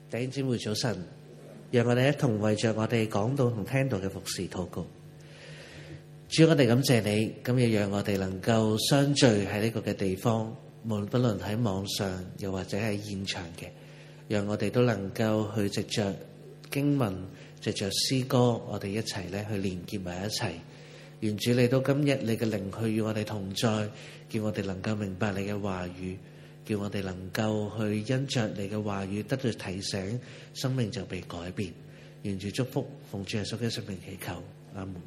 弟兄姊妹早晨，讓我哋一同為着我哋講道同聽道嘅服侍禱告。主，我哋感謝你，今日讓我哋能夠相聚喺呢個嘅地方，無論不論喺網上又或者係現場嘅，讓我哋都能夠去藉着經文、藉着詩歌，我哋一齊咧去連結埋一齊。願主你到今日，你嘅靈去與我哋同在，叫我哋能夠明白你嘅話語。叫我哋能夠去因着你嘅話語得到提醒，生命就被改變。願主祝福，奉主耶穌嘅聖名祈求，阿門。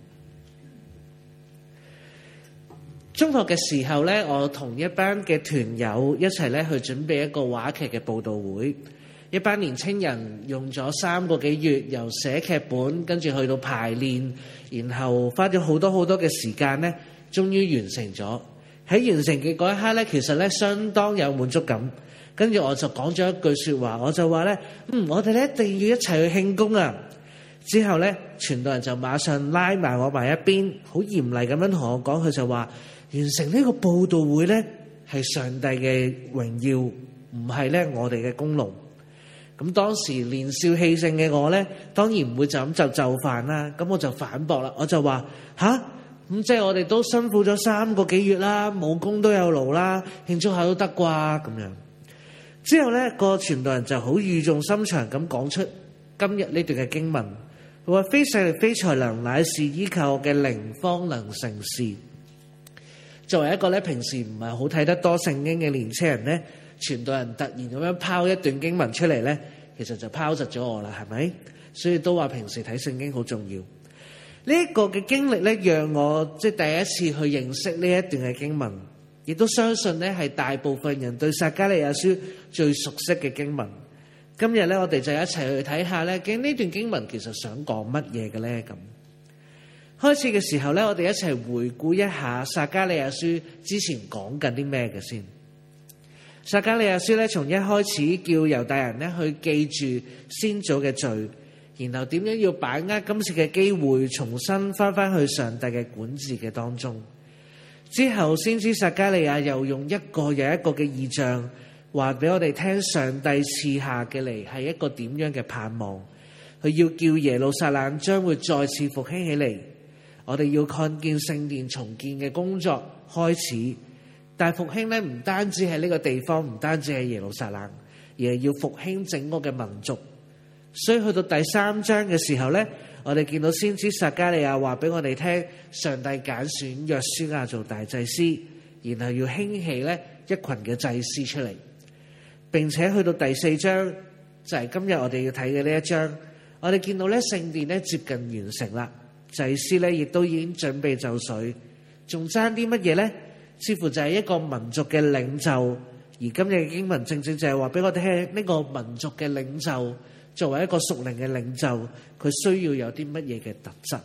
中學嘅時候咧，我同一班嘅團友一齊咧去準備一個話劇嘅佈道會。一班年青人用咗3個幾月，由寫劇本跟住去到排練，然後花咗好多嘅時間咧，終於完成咗。喺完成嘅嗰一刻咧，其實咧相當有滿足感。跟住我就講咗一句說話，我就話咧，我哋咧一定要一齊去慶功啊！之後咧，傳道人就馬上拉埋我埋一邊，好嚴厲咁樣同我講，佢就話完成呢個佈道會咧係上帝嘅榮耀，唔係咧我哋嘅功勞。咁當時年少氣盛嘅我咧，當然唔會就咁就範啦。咁我就反駁啦，我就話咁即係我哋都辛苦咗3個幾月啦，冇功都有勞啦，慶祝下都得啩咁樣。之後咧，個傳道人就好語重心長咁講出今日呢段嘅經文，佢話非勢力非才能，乃是依靠我嘅靈方能成事。作為一個咧平時唔係好睇得多聖經嘅年青人咧，傳道人突然咁樣拋一段經文出嚟咧，其實就拋窒咗我啦，係咪？所以都話平時睇聖經好重要。呢一個嘅經歷咧，讓我第一次去認識呢一段嘅經文，亦都相信咧係大部分人對撒迦利亞書最熟悉嘅經文。今日咧，我哋就一齊去睇下咧，究竟呢段經文其實想講乜嘢嘅咧？咁開始嘅時候咧，我哋一齊回顧一下撒迦利亞書之前講緊啲咩嘅先。撒迦利亞書咧，從一開始叫猶大人咧去記住先祖嘅罪。然後點樣要把握今次嘅機會，重新翻去上帝嘅管治嘅當中。之後先知撒迦利亞又用一個又一個嘅異象，話俾我哋聽上帝賜下嘅嚟係一個點樣嘅盼望。佢要叫耶路撒冷將會再次復興起嚟。我哋要看見聖殿重建嘅工作開始。但復興咧，唔單止係呢個地方，唔單止係耶路撒冷，而係要復興整個嘅民族。所以去到第3章嘅時候咧，我哋見到先知撒迦利亞話俾我哋聽，上帝揀選約書亞做大祭司，然後要興起咧一群嘅祭司出嚟。並且去到第4章，就係今日我哋要睇嘅呢一章，我哋見到咧聖殿咧接近完成啦，祭司咧亦都已經準備就緒，仲爭啲乜嘢咧？似乎就係一個民族嘅領袖。而今日嘅經文正正就係話俾我哋聽，呢個民族嘅領袖作為一個屬靈嘅領袖，佢需要有啲乜嘢嘅特質？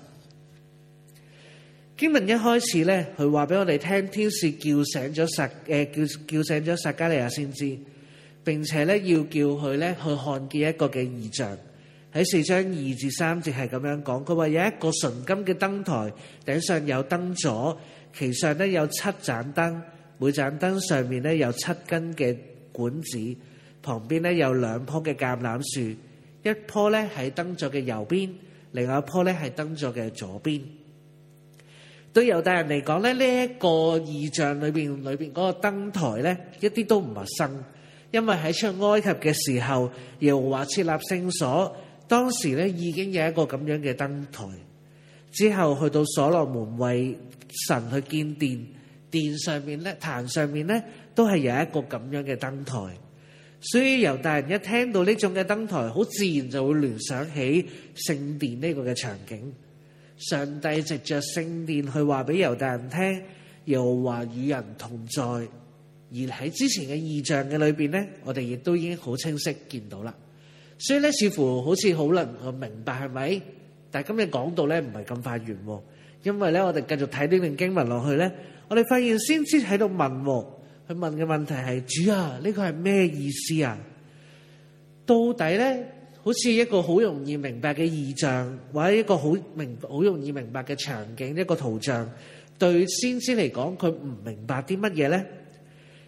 經文一開始咧，佢話俾我哋聽，天使叫醒咗撒迦利亞先知，並且咧要叫佢咧去看見一個嘅異象。喺4章2至3節係咁樣講，佢話有一個純金嘅燈台，頂上有燈座，其上咧有7盞燈，每盞燈上面咧有7根嘅管子，旁邊咧有2棵嘅橄欖樹，一棵咧喺燈座嘅右邊，另外一棵咧係燈座嘅左邊。對猶大人嚟講咧，呢一個異象裏邊嗰個燈台咧一啲都唔陌生，因為喺出埃及嘅時候，耶和華設立聖所，當時咧已經有一個咁樣嘅燈台。之後去到所羅門為神去建殿，殿上面咧壇上面咧都係有一個咁樣嘅燈台。所以猶大人一聽到呢種嘅燈台，好自然就會聯想起聖殿呢個嘅場景。上帝藉着聖殿去話俾猶大人聽，耶和華與人同在。而喺之前嘅異象嘅裏邊咧，我哋亦都已經好清晰見到啦。所以咧，似乎好似好能明白，係咪？但係今日講到咧，唔係咁快完，因為咧，我哋繼續睇呢段經文落去咧，我哋發現先知喺度問，佢問嘅問題係：主啊，呢個係咩意思啊？到底咧，好似一個好容易明白嘅異象，或者一個好容易明白嘅場景，一個圖像，對先知嚟講，佢唔明白啲乜嘢咧？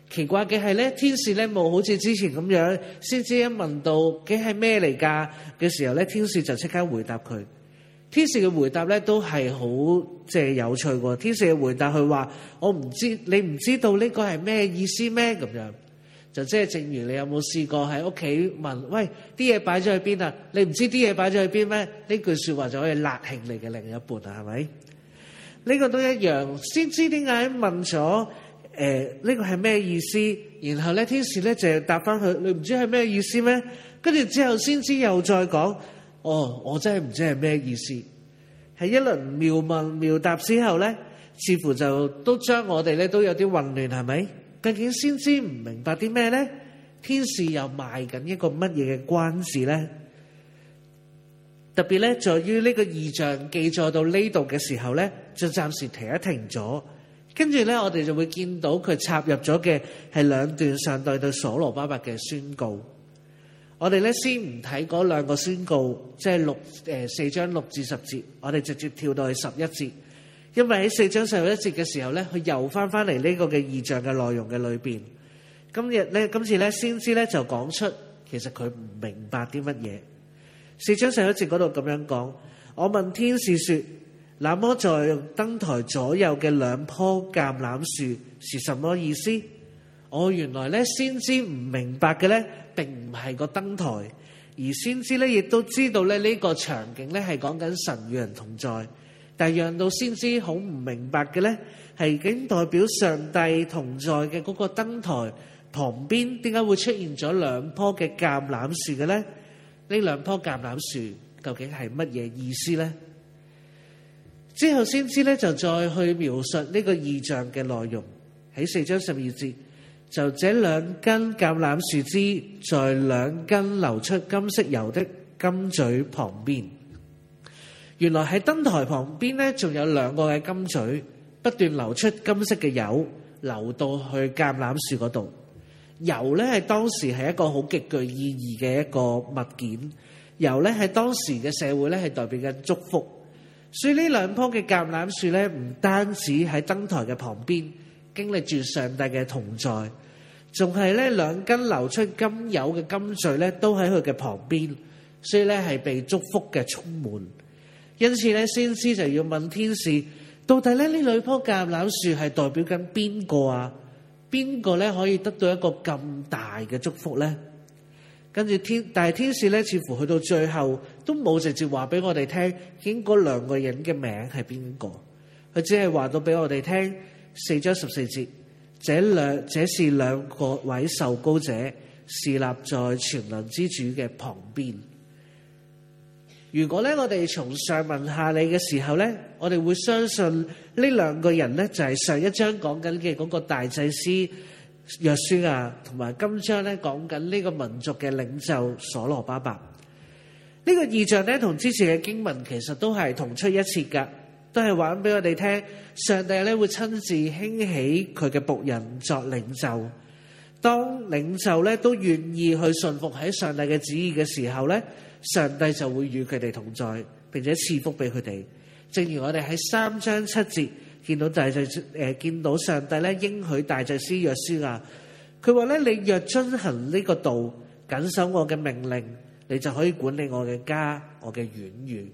奇怪嘅係咧，天使咧冇好似之前咁樣，先知一問到嘅係咩嚟㗎嘅時候咧，天使就即刻回答佢。天使嘅回答咧都係好有趣喎。天使嘅回答佢話：我唔知，你唔知道呢個係咩意思咩？咁樣就即係正如你有冇試過喺屋企問：喂，啲嘢擺咗去邊啊？你唔知啲嘢擺咗去邊咩？呢句説話就可以辣興你嘅另一半啊，係咪？呢個都一樣。先知點解問咗呢個係咩意思？然後咧天使咧就答翻佢：你唔知係咩意思咩？跟住之後先知又再講。我真係唔知係咩意思，係一輪妙問妙答之後呢，似乎就都將我哋呢都有啲混亂，係咪？究竟先知唔明白啲咩呢？天使又賣緊一個乜嘢嘅關子呢？特別呢，在於呢個異象記載到呢度嘅時候呢，就暫時停一停咗，跟住呢，我哋就會見到佢插入咗嘅係兩段上帝對所羅巴伯嘅宣告。我哋咧先唔睇嗰兩個宣告，即係4章6至10節，我哋直接跳到去11節，因為喺4章11節嘅時候咧，佢又翻嚟呢個嘅異象嘅內容嘅裏邊。今次咧先知咧就講出其實佢唔明白啲乜嘢。4章11節嗰度咁樣講：我問天使說，那麼在燈台左右嘅兩棵橄欖樹是什麼意思？原來咧先知唔明白嘅咧，並唔係個燈台，而先知咧亦都知道咧呢個場景咧係講緊神與人同在，但係讓到先知好唔明白嘅咧，係已經代表上帝同在嘅嗰個燈台旁邊，點解會出現咗兩棵嘅橄欖樹嘅咧？呢兩棵橄欖樹究竟係乜嘢意思咧？之後先知咧就再去描述呢個異象嘅內容，喺4章12節。就這兩根橄欖樹枝在兩根流出金色油的金嘴旁邊。原來喺燈台旁邊呢，仲有兩個嘅金嘴不斷流出金色嘅油，流到去橄欖樹嗰度。油呢係當時係一個好極具意義嘅一個物件，油呢係當時嘅社會呢係代表緊祝福。所以呢兩棵嘅橄欖樹呢，唔單止喺燈台嘅旁邊經歷住上帝嘅同在，仲係咧兩根流出金油嘅金嘴咧，都喺佢嘅旁邊，所以咧係被祝福嘅充滿。因此咧，先知就要問天使，到底咧呢兩棵橄欖樹係代表緊邊個啊？邊個咧可以得到一個咁大嘅祝福咧？跟住但係天使咧，似乎去到最後都冇直接話俾我哋聽，究竟嗰兩個人嘅名係邊個？佢只係話到俾我哋聽。4章14節，這是兩個位受膏者，侍立在全能之主嘅旁邊。如果咧我哋從上文下理嘅時候咧，我哋會相信呢兩個人咧就係上一章講緊嘅嗰個大祭司約書亞，同埋今章咧講緊呢個民族嘅領袖所羅巴伯。呢個異象咧同之前嘅經文其實都係同出一轍噶。都係話俾我哋聽，上帝咧會親自興起佢嘅僕人作領袖。當領袖咧都願意去順服喺上帝嘅旨意嘅時候咧，上帝就會與佢哋同在，並且賜福俾佢哋。正如我哋喺3章7節見到上帝咧應許大祭司約書亞，佢話咧：你若遵行呢個道，謹守我嘅命令，你就可以管理我嘅家，我嘅院宇。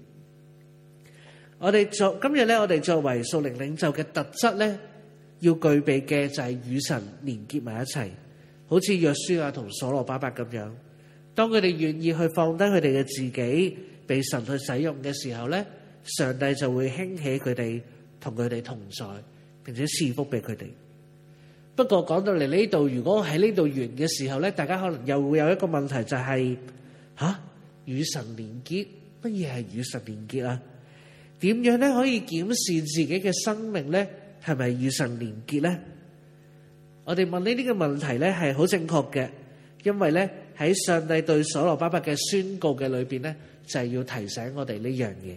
今日咧，我哋作為屬靈領袖嘅特質咧，要具備嘅就係與神連結埋一齊，好似約書亞同所羅巴伯咁樣。當佢哋願意去放低佢哋嘅自己，被神去使用嘅時候咧，上帝就會興起佢哋，同佢哋同在，並且賜福俾佢哋。不過講到嚟呢度，如果喺呢度完嘅時候咧，大家可能又會有一個問題，就係與神連結，乜嘢係與神連結啊？點樣咧可以檢視自己嘅生命咧，係咪與神連結咧？我哋問呢啲嘅問題咧係好正確嘅，因為咧喺上帝對所羅巴伯嘅宣告嘅裏邊咧，就係要提醒我哋呢樣嘢。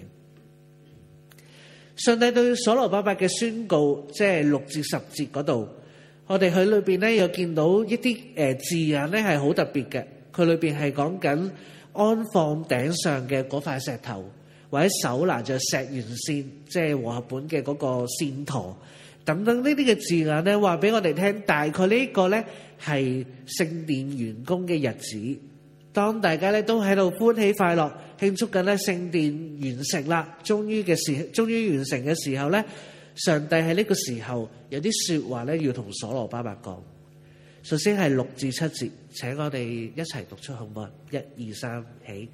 上帝對所羅巴伯嘅宣告，即係6至10節嗰度，我哋喺裏邊咧有見到一啲字眼咧係好特別嘅。佢裏邊係講緊安放頂上嘅嗰塊石頭，或者手拿着石原線，即係和合本嘅嗰個線鉈， 等等呢啲嘅字眼咧，話俾我哋聽，大概呢個咧係聖殿完工嘅日子。當大家咧都喺度歡喜快樂慶祝緊咧聖殿完成啦，終於完成嘅時候咧，上帝喺呢個時候有啲說話咧要同所羅巴伯講。首先係6至7節，請我哋一齊讀出好唔好？1、2、3，起。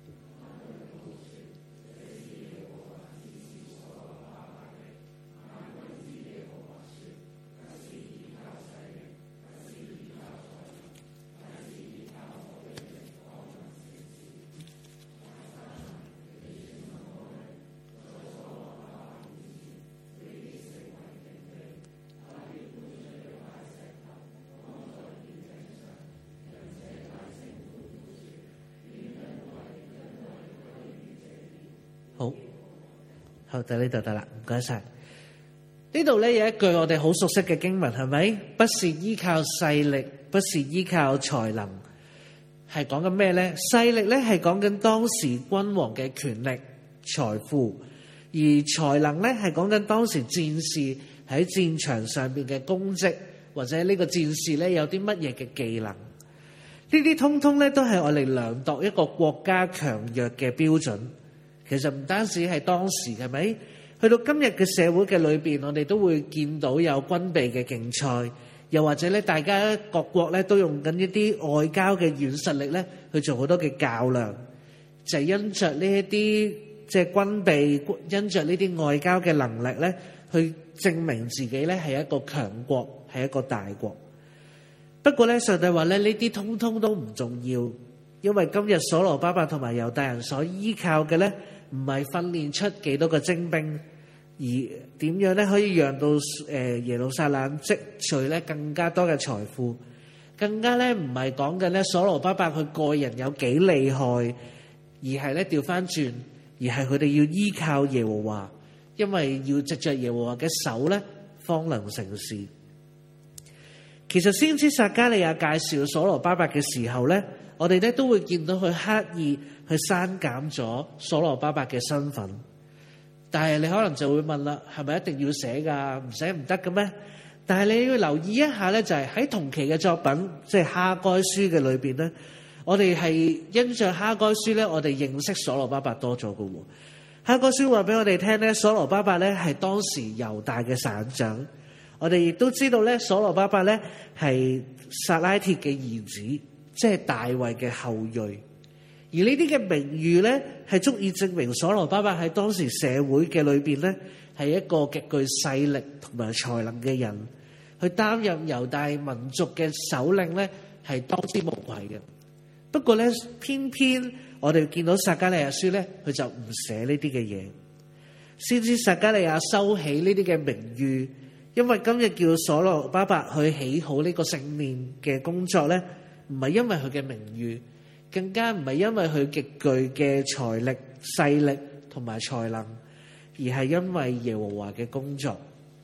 好，到呢度得啦，唔該晒。呢度咧有一句我哋好熟悉嘅經文，係咪？不是依靠勢力，不是依靠才能，係講緊咩咧？勢力咧係講緊當時君王嘅權力、財富，而才能咧係講緊當時戰士喺戰場上邊嘅功績，或者呢個戰士咧有啲乜嘢嘅技能。呢啲通通咧都係我哋量度一個國家強弱嘅標準。其實唔單止係當時，係咪？去到今日嘅社會嘅裏邊，我哋都會見到有軍備嘅競賽，又或者咧，大家各國咧都用緊一啲外交嘅軟實力咧去做好多嘅較量，就係因着呢一啲即係軍備，因着呢啲外交嘅能力咧，去證明自己咧係一個強國，係一個大國。不過咧，上帝話咧呢啲通通都唔重要，因為今日所羅巴伯同埋猶大人所依靠嘅咧，唔係訓練出幾多個精兵，而點樣咧可以讓到耶路撒冷積聚咧更加多嘅財富，更加咧唔係講緊咧所羅巴伯佢個人有幾厲害，而係咧調翻轉，而係佢哋要依靠耶和華，因為要藉着耶和華嘅手咧方能成事。其實先知撒迦利亞介紹所羅巴伯嘅時候咧，我哋咧都會見到佢刻意去刪減咗所羅巴伯嘅身份，但係你可能就會問啦，係咪一定要寫㗎？唔寫唔得嘅咩？但係你要留意一下咧，就係喺同期嘅作品，即係哈該書嘅裏邊咧，我哋係因着哈該書咧，我哋認識所羅巴伯多咗嘅喎。哈該書話俾我哋聽咧，所羅巴伯咧係當時猶大嘅省長。我哋亦都知道咧，所羅巴伯咧係撒拉鐵嘅兒子，即係大衛嘅後裔。而呢啲嘅名譽咧，係足以證明所羅巴伯喺當時社會嘅裏邊咧，係一個極具勢力同埋才能嘅人，去擔任猶大民族嘅首領咧，係當之無愧嘅。不過咧，偏偏我哋見到撒迦利亞書咧，佢就唔寫呢啲嘅嘢，先知撒迦利亞收起呢啲嘅名譽。因為今日叫所羅巴伯去起好呢個聖殿嘅工作咧，唔係因為佢嘅名譽，更加唔係因為佢極具嘅財力、勢力同埋才能，而係因為耶和華嘅工作。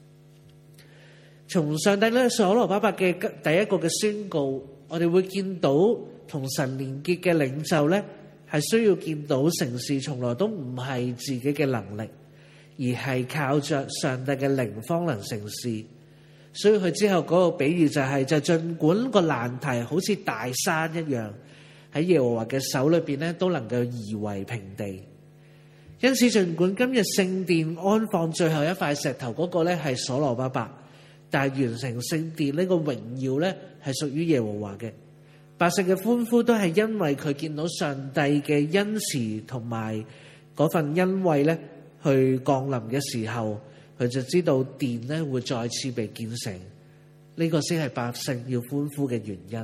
從上帝咧所羅巴伯嘅第一個嘅宣告，我哋會見到同神連結嘅領袖咧，係需要見到成事從來都唔係自己嘅能力，而係靠着上帝嘅靈方能成事。所以佢之後嗰個比喻就係，儘管個難題好似大山一樣，喺耶和華嘅手裏邊咧都能夠夷為平地。因此儘管今日聖殿安放最後一塊石頭嗰個咧係所羅巴伯，但係完成聖殿呢個榮耀咧係屬於耶和華嘅。百姓嘅歡呼都係因為佢見到上帝嘅恩慈同埋嗰份恩惠咧去降臨嘅時候，佢就知道殿咧會再次被建成，呢個先係百姓要歡呼嘅原因。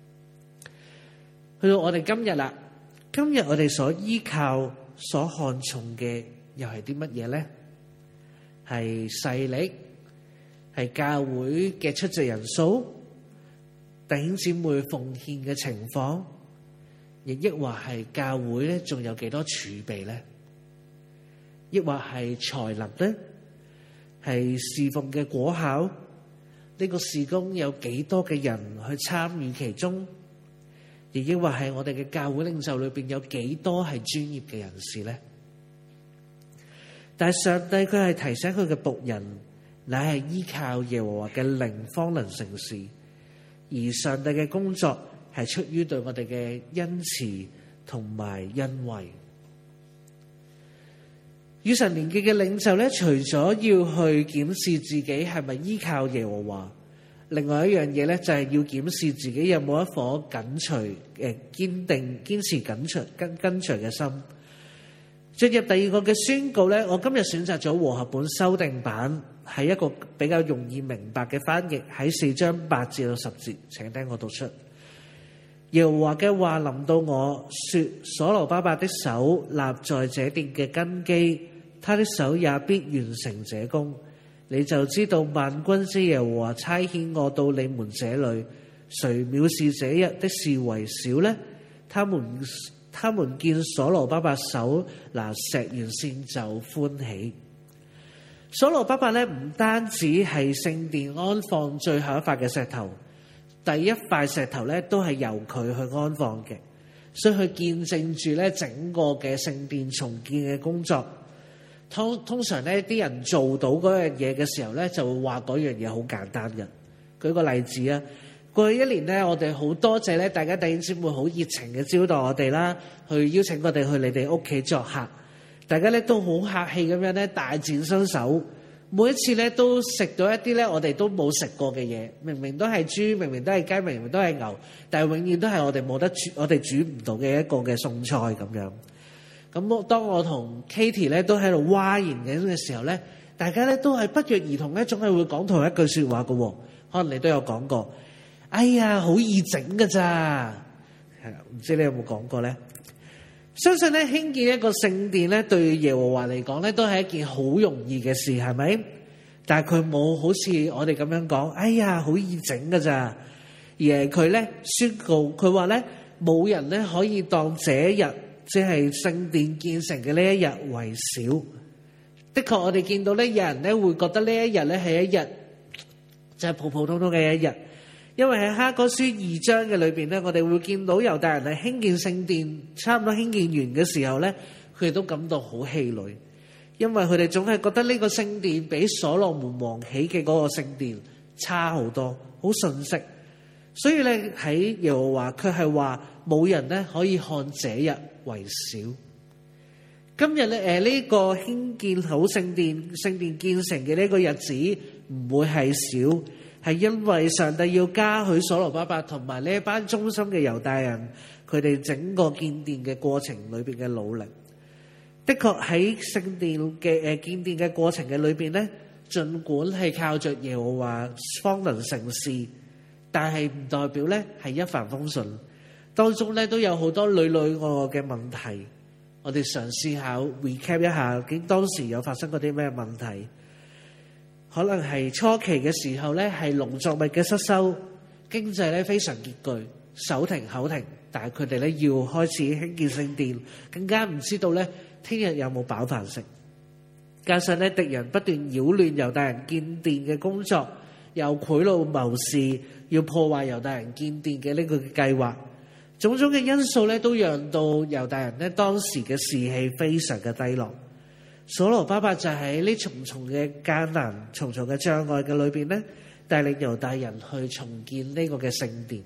去到我哋今日啦，今日我哋所依靠、所看重嘅又係啲乜嘢咧？係勢力，係教會嘅出席人數，弟兄姊妹奉獻嘅情況，亦抑或係教會咧仲有幾多儲備咧？抑或係才能咧？係侍奉嘅果效？呢個事工有幾多嘅人去參與其中？亦抑或係我哋嘅教會領袖裏邊有幾多係專業嘅人士咧？但係上帝佢係提醒佢嘅僕人， 乃係依靠耶和華嘅靈方能成事，而上帝嘅工作係出於對我哋嘅恩慈同埋恩惠。與神連結嘅領袖咧，除咗要去檢視自己係咪依靠耶和華，另外一樣嘢咧就係要檢視自己有冇一顆緊隨堅定堅持跟隨嘅心。進入第二個嘅宣告咧，我今日選擇咗和合本修訂版，係一個比較容易明白嘅翻譯，喺4章8至到10節，請聽我讀出。耶和華嘅話臨到我說：所羅巴伯的手立在這殿嘅根基，他的手也必完成這工。你就知道萬軍之耶和華差遣我到你們這裏，誰藐視這日的事為少呢？他們見所羅巴伯手拿石原線就歡喜。所羅巴伯咧唔單止係聖殿安放最後一塊嘅石頭，第一塊石頭咧都係由佢去安放嘅，所以佢見證住咧整個嘅聖殿重建嘅工作。通常咧啲人做到嗰樣嘢嘅時候咧，就會話嗰樣嘢好簡單嘅。舉個例子啊，過去一年咧，我哋好多謝咧大家弟兄姊妹好熱情嘅招待我哋啦，去邀請我哋去你哋屋企作客，大家咧都好客氣咁樣咧大展身手。每一次咧都食到一啲咧我哋都冇食過嘅嘢，明明都係豬，明明都係雞，明明都係牛，但係永遠都係我哋冇得煮，我哋煮唔到嘅一個嘅餸菜咁樣。咁當我同 Katie 咧都喺度嘩然嘅時候咧，大家咧都係不約而同咧，總係會講同一句説話嘅。可能你都有講過，哎呀，好易整㗎咋，係啦，唔知你有冇講過咧？相信咧興建一個聖殿咧，對耶和華嚟講咧，都係一件好容易嘅事，係咪？但係佢冇好似我哋咁樣講，哎呀，好易整㗎咋，而係佢咧宣告，佢話咧冇人咧可以當這日，即係聖殿建成嘅呢一日為少。的確，我哋見到咧，有人咧會覺得呢一日咧係一日就係普普通通嘅一日，因為喺哈該書2章嘅裏邊咧，我哋會見到猶大人係興建聖殿，差唔多興建完嘅時候咧，佢哋都感到好氣餒，因為佢哋總係覺得呢個聖殿比所羅門王起嘅嗰個聖殿差好多，好遜色。所以咧喺耶和華卻係話冇人咧可以看這日為少。今日咧呢個興建好聖殿建成嘅呢個日子唔會係少，係因為上帝要嘉許所羅巴伯同埋呢一班忠心嘅猶大人，佢哋整個建殿嘅過程裏邊嘅努力。的確喺聖殿嘅建殿嘅過程嘅裏邊咧，儘管係靠着耶和華方能成事，但係唔代表咧係一帆風順，當中咧都有好多裏裏外外嘅問題。我哋嘗試下 recap 一下，究竟當時有發生過啲咩問題？可能係初期嘅時候咧，係農作物嘅失收，經濟咧非常拮據，手停口停。但係佢哋咧要開始興建聖殿，更加唔知道咧聽日有冇飽飯食。加上咧敵人不斷擾亂猶大人建殿嘅工作，又賄賂謀士，要破壞猶大人建殿嘅呢個計劃。種種嘅因素咧，都讓到猶大人咧當時嘅士氣非常嘅低落。所羅巴伯就喺呢重重嘅艱難、重重嘅障礙嘅裏邊咧，帶領猶大人去重建呢個嘅聖殿。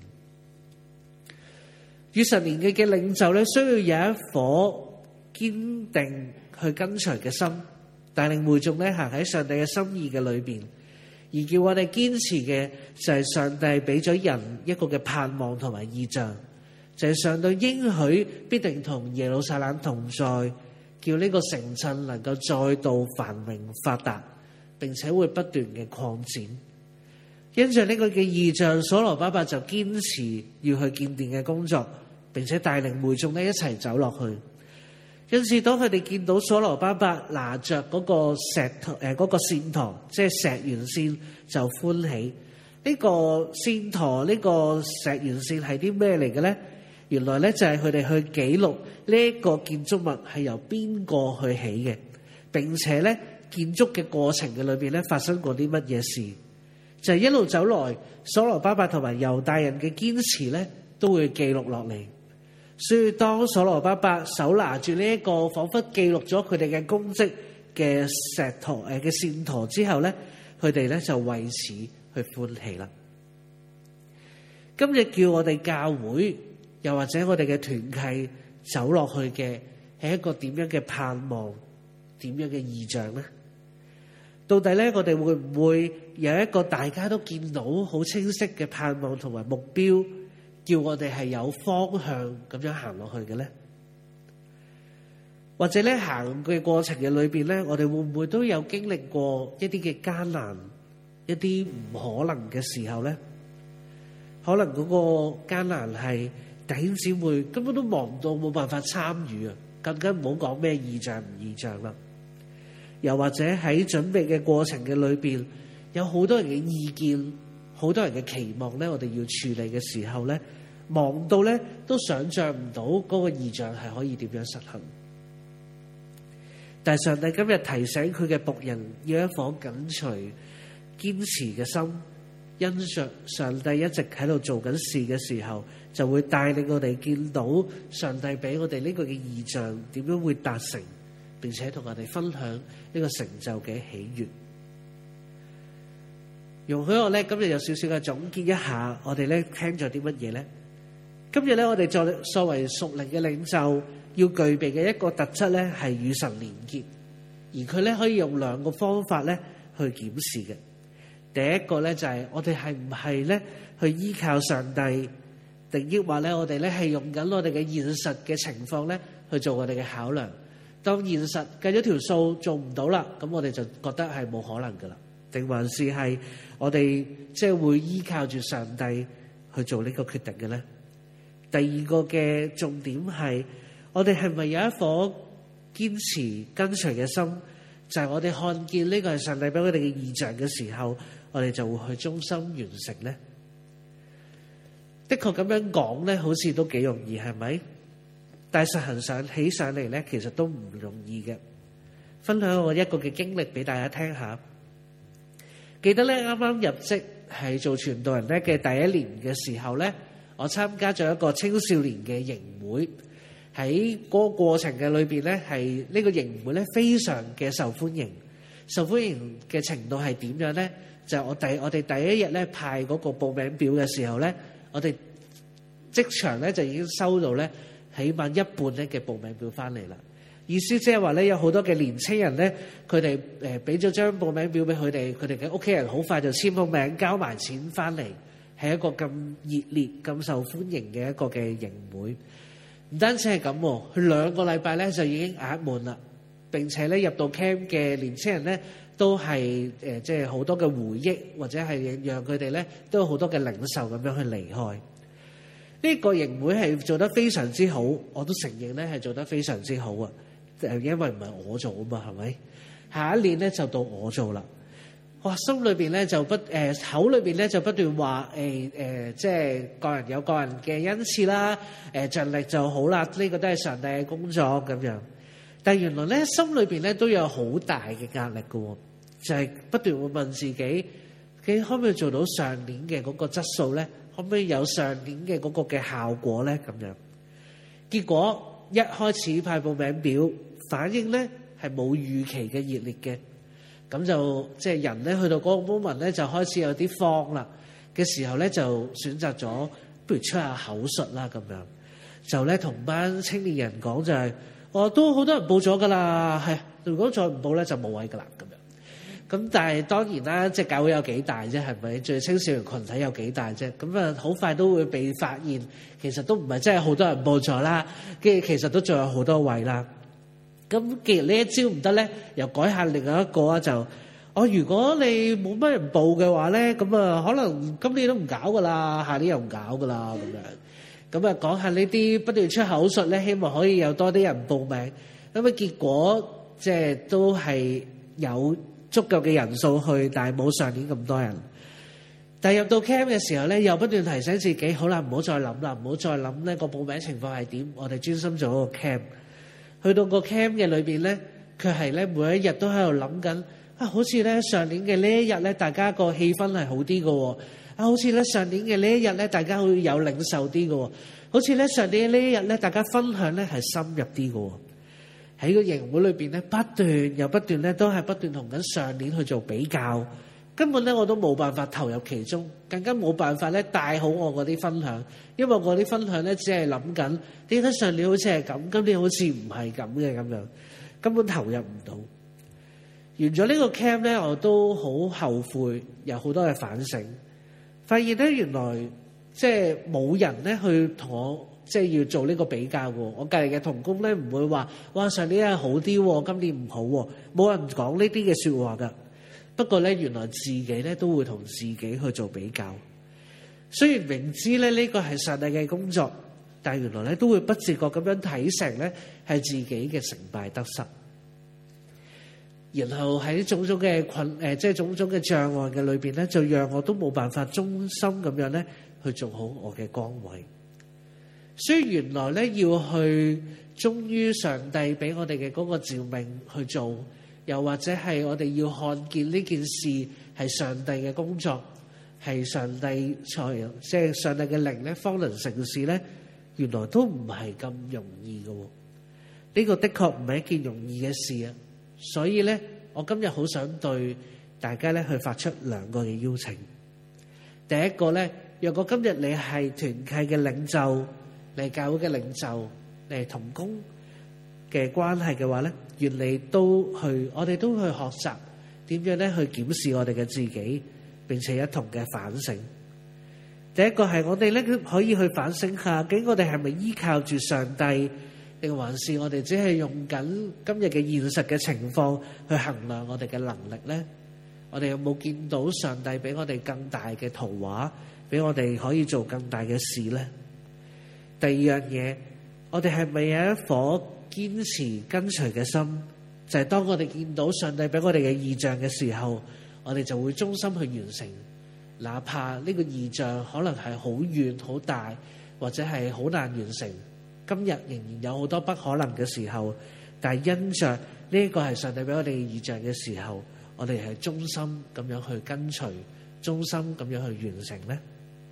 與神連結嘅領袖咧，需要有一顆堅定去跟隨嘅心，帶領會眾咧行喺上帝嘅心意嘅裏邊。而叫我哋堅持嘅就係上帝俾咗人一個嘅盼望同埋異象。就係上帝應許必定同耶路撒冷同在，叫呢個城鎮能夠再度繁榮發達，並且會不斷嘅擴展。因着呢個嘅異象，所羅巴伯就堅持要去建殿嘅工作，並且帶領會眾一齊走落去。因此，當佢哋見到所羅巴伯拿着嗰個嗰個線鉈，即係石原線，就歡喜。呢個線鉈，呢個石原線係啲咩嚟嘅咧？原來咧就係佢哋去記錄呢一個建築物係由邊個去起嘅，並且咧建築嘅過程嘅裏邊咧發生過啲乜嘢事，就係一路走來所羅巴伯同埋猶大人嘅堅持咧都會記錄落嚟。所以當所羅巴伯手拿住呢一個彷彿記錄咗佢哋嘅功績嘅石鉈嘅線鉈之後咧，佢佢哋咧就為此去歡喜啦。今日叫我哋教會，又或者我哋嘅團契走落去嘅係一個點樣嘅盼望，點樣嘅異象呢？到底咧我哋會唔會有一個大家都見到好清晰嘅盼望同埋目標，叫我哋係有方向咁樣行落去嘅呢？或者咧行嘅過程嘅裏邊咧，我哋會唔會都有經歷過一啲嘅艱難，一啲唔可能嘅時候咧？可能嗰個艱難係弟兄姊妹根本都忙到冇辦法參與啊，更加唔好講咩異象唔異象啦。又或者喺準備嘅過程嘅裏邊，有好多人嘅意見，好多人嘅期望咧，我哋要處理嘅時候咧，忙到咧都想像唔到嗰個異象係可以點樣實行。但係上帝今日提醒佢嘅僕人，要一顆緊隨、堅持嘅心，因着上帝一直喺度做緊事嘅時候，就會帶領我哋見到上帝俾我哋呢個嘅異象點樣會達成，並且同我哋分享呢個成就嘅喜悅。容許我咧今日有少少嘅總結一下，我哋咧聽咗啲乜嘢咧？今日咧我哋作為屬靈嘅領袖，要具備嘅一個特質咧係與神連結，而佢咧可以用兩個方法咧去檢視嘅。第一個咧就係我哋係唔係咧去依靠上帝，定抑或咧我哋咧係用緊我哋嘅現實嘅情況咧去做我哋嘅考量。當現實計咗條數做唔到啦，咁我哋就覺得係冇可能噶啦。定還是係我哋即係會依靠住上帝去做呢個決定嘅咧？第二個嘅重點係我哋係咪有一顆堅持跟隨嘅心？就係我哋看見呢個係上帝俾我哋嘅異象嘅時候，我哋就會去忠心完成呢？的確咁樣講咧，好似都幾容易，係咪？但係實行起上嚟咧，其實都唔容易嘅。分享我一個嘅經歷俾大家聽下。記得咧，啱啱入職係做傳道人咧嘅第一年嘅時候咧，我參加咗一個青少年嘅營會。喺嗰個過程嘅裏邊咧，係呢個營會咧非常嘅受歡迎。受歡迎嘅程度係點樣咧？就係我哋第一日咧派嗰個報名表嘅時候咧，我哋即場咧就已經收到咧起碼一半咧嘅報名表翻嚟啦。意思即係話咧，有好多嘅年青人咧，佢哋俾咗張報名表俾佢哋嘅屋企人，好快就簽好名，交埋錢翻嚟，係一個咁熱烈、咁受歡迎嘅一個嘅營會。唔單止係咁，佢2個禮拜咧就已經額滿啦。並且咧入到 camp 嘅年青人咧，都係即係好多嘅回憶，或者係讓佢哋咧都有好多嘅領受咁樣去離開。呢個營會係做得非常之好，我都承認咧係做得非常之好啊！因為唔係我做啊嘛，係咪？下一年咧就到我做啦。哇！心裏邊咧就口裏邊咧就不斷話即係個人有個人嘅恩賜啦，盡力就好啦。呢個都係上帝嘅工作咁樣。但係原來咧心裏邊咧都有好大嘅壓力嘅，就係不斷會問自己，可唔可以做到上年嘅嗰個質素咧？可唔可以有上年嘅嗰個嘅效果咧？咁樣結果一開始派報名表，反應咧係冇預期嘅熱烈嘅。咁就即係人咧去到嗰個 moment 咧就開始有啲慌啦嘅時候咧，就選擇咗不如出下口術啦咁樣，就咧同班青年人講就係，都好多人報咗噶啦，係如果再唔報咧就冇位噶啦咁樣。咁但係當然啦，即係教會有幾大啫，係咪？最青少年群體有幾大啫？咁啊好快都會被發現，其實都唔係真係好多人報咗啦，跟住其實都仲有好多位啦。咁既然呢一招唔得咧，又改下另外一個啊，就如果你冇乜人報嘅話咧，咁啊可能今年都唔搞噶啦，下年又唔搞噶啦咁樣。咁啊講下呢啲不斷出口術咧，希望可以有多啲人報名。咁啊結果即係都係有足夠嘅人數去，但係冇上年咁多人。但係入到 camp 嘅時候咧，又不斷提醒自己，好啦，唔好再諗啦，唔好再諗呢個報名情況係點，我哋專心做嗰個 camp。去到個 camp 嘅裏邊咧，佢係咧每一日都喺度諗緊好似咧上年嘅呢一日咧，大家個氣氛係好啲嘅好似咧上年嘅呢一日咧，大家會有領受啲嘅好似咧上年嘅呢一日咧，大家分享咧係深入啲嘅喺個營會裏邊咧，不斷又不斷咧，都係不斷同緊上年去做比較， 根本咧我都冇辦法投入其中，更加冇辦法咧帶好我嗰啲分享，因為我啲分享咧只係諗緊點解上年好似係咁，今年好似唔係咁嘅咁樣，根本投入唔到。完咗呢個 camp 咧，我都好後悔，有好多嘅反省，發現咧原來即係冇人咧去同我即係要做呢個比較喎。我隔離嘅同工咧唔會話哇上年係好啲，今年唔好喎，冇人講呢啲嘅説話㗎。不過咧，原來自己咧都會同自己去做比較。雖然明知咧呢個係上帝嘅工作，但係原來咧都會不自覺咁樣睇成咧係自己嘅成敗得失。然後喺種種嘅即係種種嘅障礙嘅裏邊咧，就讓我都冇辦法忠心咁樣咧去做好我嘅崗位。所以原來咧要去忠於上帝俾我哋嘅嗰個召命去做。又或者係我哋要看見呢件事係上帝嘅工作，係上帝即係上帝嘅靈咧，方能成事咧，原來都唔係咁容易嘅。呢個的確唔係一件容易嘅事啊！所以咧，我今日好想對大家咧去發出兩個嘅邀請。第一個咧，若果今日你係團契嘅領袖，你係教會嘅領袖，你係同工嘅關係嘅話咧，願你我哋都去學習點樣咧去檢視我哋嘅自己，並且一同嘅反省。第一個係我哋咧可以去反省下，究竟我哋係咪依靠住上帝，定還是我哋只係用緊今日嘅現實嘅情況去衡量我哋嘅能力咧？我哋有冇見到上帝俾我哋更大嘅圖畫，俾我哋可以做更大嘅事咧？第二樣嘢，我哋係咪有一顆堅持跟隨嘅心，就係當我哋見到上帝俾我哋嘅異象嘅時候，我哋就會忠心去完成，哪怕呢個異象可能係好遠好大，或者係好難完成。今日仍然有好多不可能嘅時候，但係因着呢個係上帝俾我哋嘅異象嘅時候，我哋係忠心咁樣去跟隨，忠心咁樣去完成呢。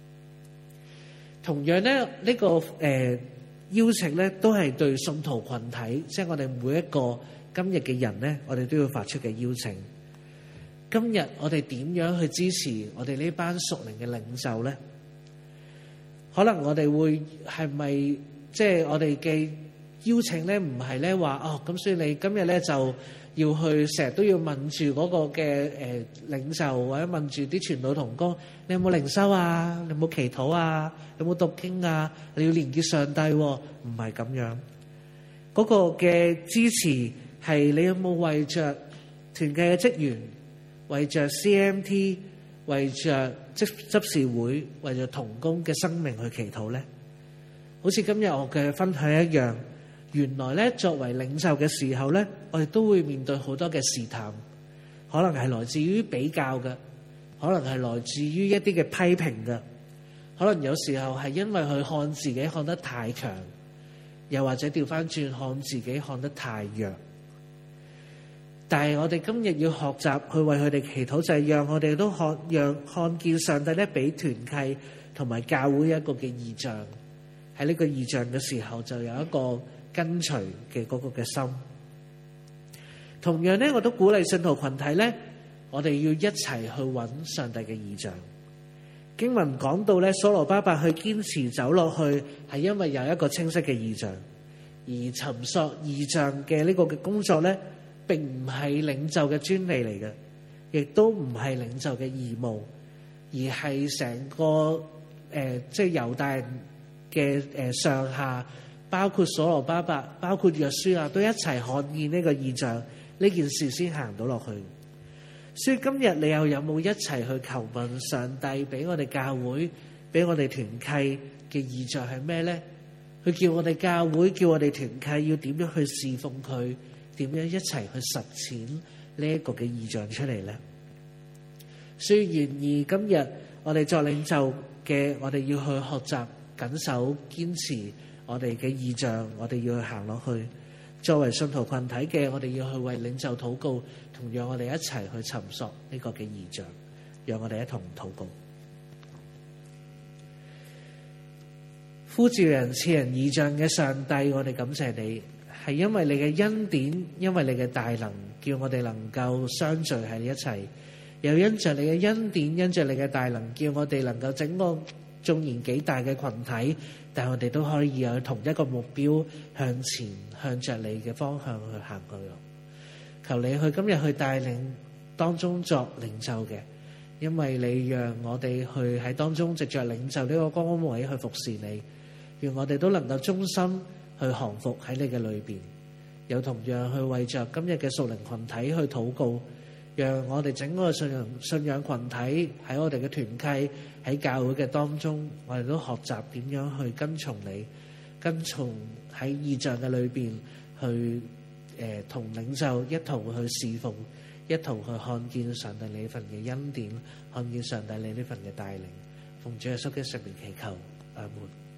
同樣呢，呢個邀請咧都係對信徒群體，即係我哋每一個今日嘅人咧，我哋都要發出嘅邀請。今日我哋點樣去支持我哋呢班屬靈嘅領袖咧？可能我哋會係咪即係我哋嘅邀請咧？唔係咧話哦，咁所以你今日咧就要去成日都要問住嗰個嘅領袖，或者問住啲傳道同工，你有冇靈修啊？你有冇祈禱啊？有冇讀經啊？你要連結上帝喎，唔係咁樣。嗰個嘅支持係你有冇為着團契嘅職員，為着 CMT， 為着執事會，為着同工嘅生命去祈禱咧？好似今日我嘅分享一樣。原來咧，作為領袖嘅時候咧，我哋都會面對好多嘅試探，可能係來自於比較嘅，可能係來自於一啲嘅批評嘅，可能有時候係因為佢看自己看得太強，又或者調翻轉看自己看得太弱。但係我哋今日要學習去為佢哋祈禱，就係讓我哋都看見上帝咧俾團契同埋教會一個嘅異象。喺呢個異象嘅時候，就有一個跟隨嘅嗰個嘅心。同樣咧，我都鼓勵信徒群體咧，我哋要一齊去揾上帝嘅異象。經文講到咧，所羅巴伯去堅持走落去，係因為有一個清晰嘅異象。而尋索異象嘅呢個嘅工作咧，並唔係領袖嘅專利嚟嘅，亦都唔係領袖嘅義務，而係成個即係猶大人嘅上下，包括所羅巴伯，包括約書亞，都一齊看見呢個異象，呢件事先行到落去。所以今日你又有冇一齊去求問上帝俾我哋教會，俾我哋團契嘅異象係咩咧？佢叫我哋教會，叫我哋團契要點樣去侍奉佢，點樣一齊去實踐呢一個嘅異象出嚟咧？所以願意今日我哋作領袖嘅，我哋要去學習緊守堅持我哋嘅異象，我哋要去行落去。作為信徒群體嘅，我哋要去為領袖禱告，同樣我哋一齊去尋索呢個嘅異象，讓我哋一同禱告。呼召人賜人異象嘅上帝，我哋感謝你，係因為你嘅恩典，因為你嘅大能，叫我哋能夠相聚喺一齊， 又因着你嘅恩典，因着你嘅大能，叫我哋能夠整個縱然幾大嘅群體，但我哋都可以有同一個目標向前，向着你嘅方向去行去。求你去今日去帶領當中作領袖嘅，因為你讓我哋去喺當中藉着領袖呢個崗位去服侍你，願我哋都能夠忠心去降服喺你嘅裏邊，又同樣去為着今日嘅屬靈群體去禱告，讓我哋整個信仰群體喺我哋嘅團契喺教會嘅當中，我哋都學習點樣去跟從你，跟從喺異象嘅裏邊去同領袖一同去侍奉，一同去看見上帝你份嘅恩典，看見上帝你呢份嘅帶領。奉主耶穌嘅聖名祈求，阿門。